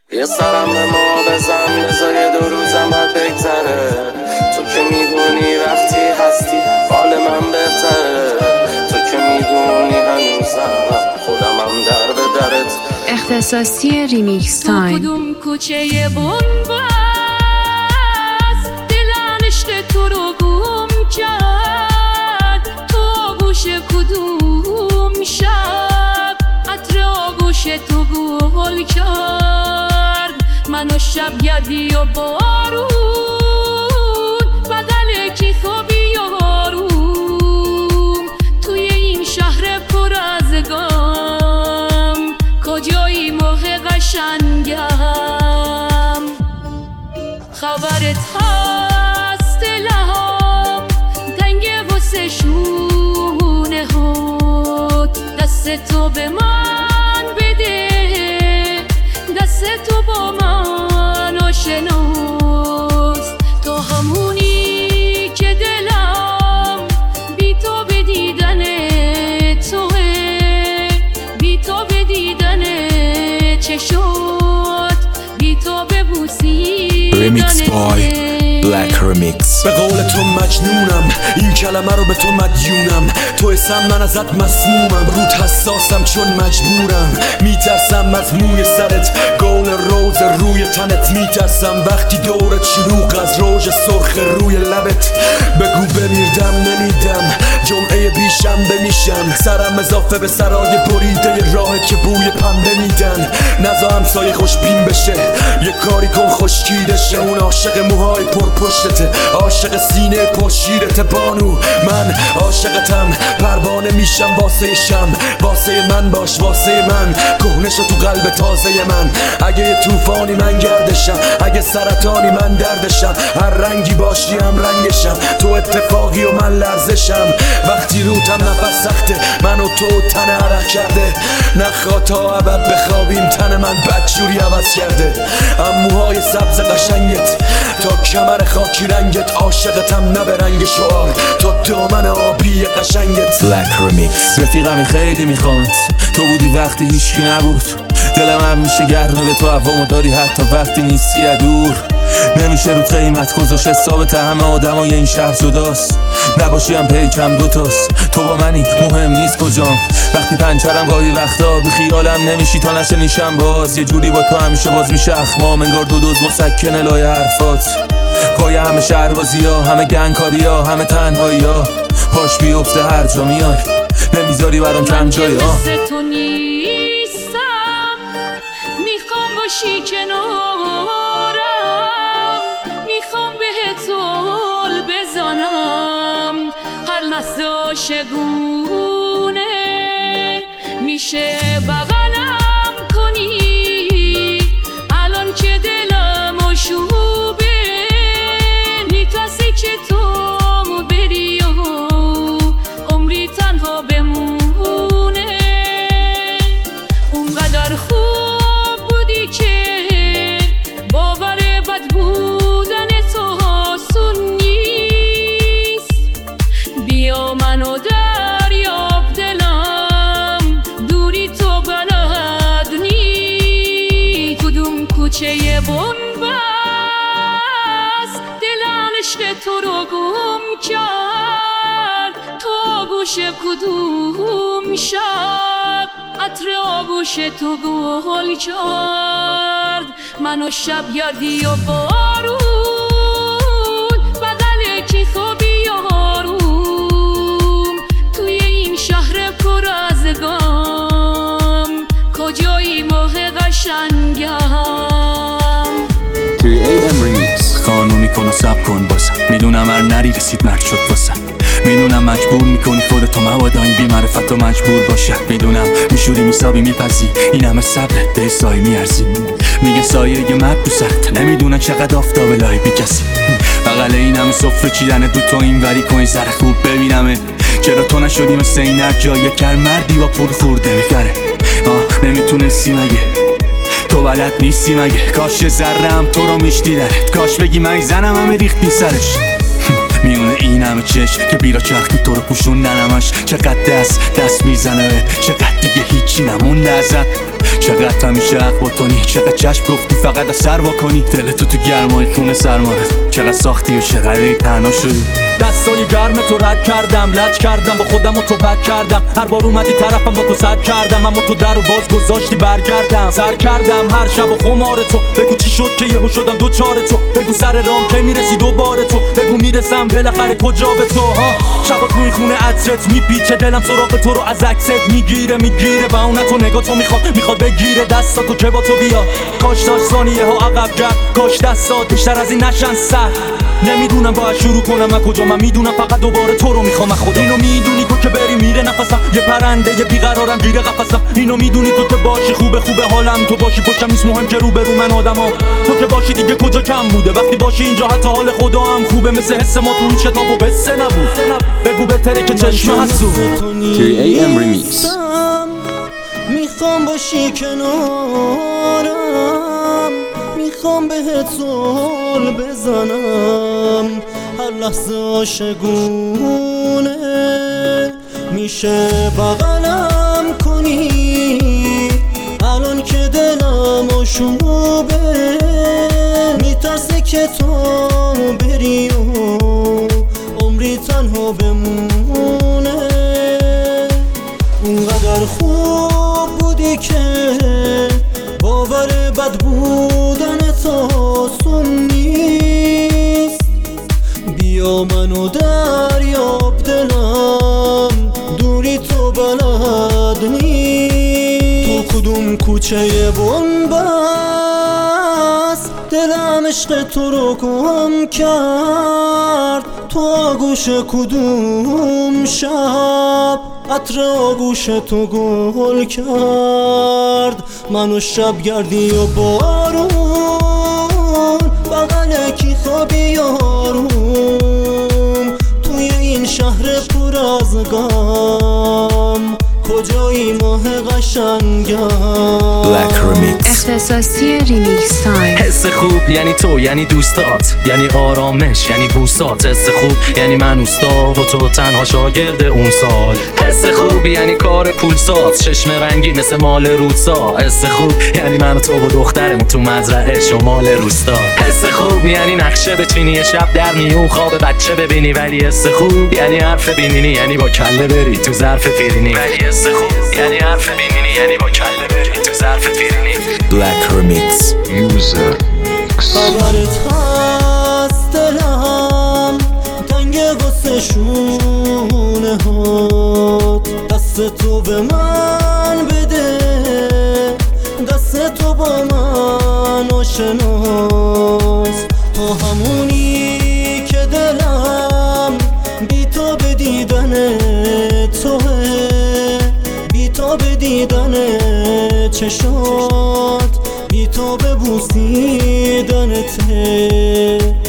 یه سرم به ما بزن بذار 2 روزم باید بگذره. تو که میدونی وقتی هستی حال من بهتره. تو که میدونی هنوزم خودمم در به درت. اختصاصی ریمیکس تایم. تو کدوم کوچه بنبست دلنشت تو رو گم کرد. تو گوش کدوم شب عطر آغوش تو گل کرد. منو شب گردی و بارون بدل کی خوابی و آروم. توی این شهر پر از غم کجایی ماه قشنگم. خبرت هست دلم تنگه واسه شونه هات. دست تو به من بده دست تو با من آشناست. تو همونی که دلم بی تو به دیدن توه. بی تو به دیدن چشات بی تو به Remix by Black Remix. به قول تو مجنونم این کلمه رو به تو مدیونم. تو اسم من ازت مسمومم رود حساسم چون مجبورم. میترسم از موی سرت گل روز روی تنت. میترسم وقتی دورت شلوغ از روژ سرخ روی لبت. بگو بمیردم نمیدم جمعه بیشنبه میشم. سرم اضافه به سرای بریده راه که بوی پنبه میدن. نزا همسایه خوشبین بشه یه کاری کن خشکیده شه. اون عاشق موهای پرپشتته عاشق سینه پرشیرته بانو. من عاشقتم پروانه میشم واسه شم. واسه من باش واسه من کهنه شو تو قلب تازه من. اگه یه طوفانی من گردشم اگه سرطانی من دردشم. هر رنگی باشی هم رنگشم. تو اتفاقی و من لرزشم. وقتی روتم نفس سخته من و تو تن عرق کرده. نخوا تا ابد بخوابیم تن من بدجوری عوض کرده. اموهای سبز قشنگت تا کمر خاکی رنگت. عاشقتم نه به رنگ شعار تا دامن آبی قشنگت. Black Remix. رفیقمی خیلی میخواد تو بودی وقتی هیچکی نبود. دلم هم میشه گرمه به تو هوامو داری حتی وقتی نیستی دور. نمیشه رو قیمت گذاشت حسابت همه آدمای این شهر جداست. نباشی هم پیکم دوتاست. تو با منی مهم نیست کجام. وقتی پنچرم گاهی وقتا بی خیالم نمیشی تا نشه نیشم باز. یه جوری با تو همیشه باز میشه اخمام انگار دو دوز مسکن لای حرفات. پای همه شهربازی ها همه گنگکاری ها همه تنهایی ها. پاش بیفته هر جا میای نمیذاری برام کم جایی ها. من تو نیستم میخوام باشی کنارم. میخوام بهت حال بزنم. هر لحظه عاشقونه میشه بغلم کنی. الان که دلم آشوبه میترسی که تو بری و عمری تنها بمونه. اونقدر خوب بودی که باور بد بودن تو آسون نیست. بیا منو دریاب دلم دوری تو بلد نی. کدوم کوچه بنبست دلنشت تو رو گم کرد. تو گوش کدوم شب عطر آغوش تو گل کرد. منو شب گردی و بارون بدل کی خوابی و آروم. توی این شهر پر از غم کجایی ماه قشنگم. توی AM Remix. قانونی کن و سب کن باسم. میدونم هر نری رسید مرد شد باسم. میدونم مجبور میکنی خودتو مبادا این بیمعرفت و مجبور باشه. میدونم میشوری میسابی میپذی این همه صبرت به سایه میارزی. میگه سایه یه مرد تو سرت نمیدونن چقدر آفتاب لای بی کسی. بغل این همه صفر چیدن دو تا این وری کنی سر خوب ببینمه. چرا تو نشدی مثل این هر جای کر مردی با پول خورده میخره. نمیتونستی مگه تو بلد نیستی مگه. کاش ذره هم تو رو میشتی درت. کاش بگی من زنم همه ریختی سرش. میونه این همه چشم که بیرا چرخی تو رو پوشوندن همش. چقدر دست میزنه چقدر دیگه هیچی نمونده ازت. چقدر همیشه حق باتونی، چقدر چشم گفتی فقط از سر واکنی. دلتو تو گرمای خونه سرمارد، چقدر ساختی و چقدر تنها شدی. دستای گرم تو رد کردم، لج کردم با خودم و تو بد کردم. هر بار اومدی طرفم با تو صد کردم، اما تو در و باز گذاشتی برگردم. سر کردم هر شب و خمار تو، بگو چی شد که یهو شدم دوچار تو. بگو سر رام که میرسی دوباره تو، بگو میرسم بالاخره کجا به تو. ها شبات روی خونه عطرت میپیچه، دلم سراغ تو رو از عکست میگیره و اون تو نگاه تو میخواد بگیره دستاتو که با تو بیا. کاش داشت ثانیه ها عقب کرد، کاش دستات بیشتر از این نشن سر. نمیدونم باید شروع کنم از کجا، من میدونم فقط دوباره تو رو میخوام. خدا اینو میدونی تو که بری میره نفسم، یه پرنده یه بیقرارم گیره قفسم. اینو میدونی تو که باشی خوبه حالم، تو باشی پشتم نیست مهم که رو برو من آدمام. تو که باشی دیگه کجا کم بوده، وقتی باشی اینجا حتی حال خدا هم خوبه. مثل حس ما تو هیچ کتاب و قصه نبود، بگو بهتره که چشم حسود. 3AM Remix. میخوام باشی کنارم، میخوام بهت زل بزنم. هر لحظه عاشقونه میشه بغلم کنی. الان که دلم آشوبه، میترسه که تو بری و عمری تنها بمونه. اونقدر خوب بودی که باور بد بودن تو آسون نیست. بیا منو دریاب دلم، دوری تو بلد نیست. تو کدوم کوچه بنبست دلم عشق تو رو گم کرد. تو آگوش کدوم شب عطر آگوش تو گل کرد. منو شب گردی و بارون، بغل کی خوابی یاروم. توی این شهر پر از غم، کجایی ماه قشنگم. Black Remix. اختصاصی ریمیکس تایم. حس خوب یعنی تو، یعنی دوستات، یعنی آرامش، یعنی بوسات. حس خوب یعنی من اوستا و تو تنها شاگرد اون سال. حس خوب یعنی کار پولساز، چشم رنگی مثل مال روسا. حس خوب یعنی من و تو و دخترمون تو مزرعه شمال روستا. حس خوب یعنی نقشه بچینی یه شب در میون خواب بچه ببینی. ولی حس خوب یعنی حرف بینینی، یعنی با کله بری تو ظرف فیرینی. ولی حس خوب یعنی حرف بینینی، یعنی با کله بری تو ظرف فیرینی. Black Remix. خبرت هست دلم تنگ واسه شونه هات. دست تو به من بده، دست تو با من آشناس. تو همونی که دلم بی تو به دیدن توه، بی تو به دیدن چشات، بی تو به بوسیدنته.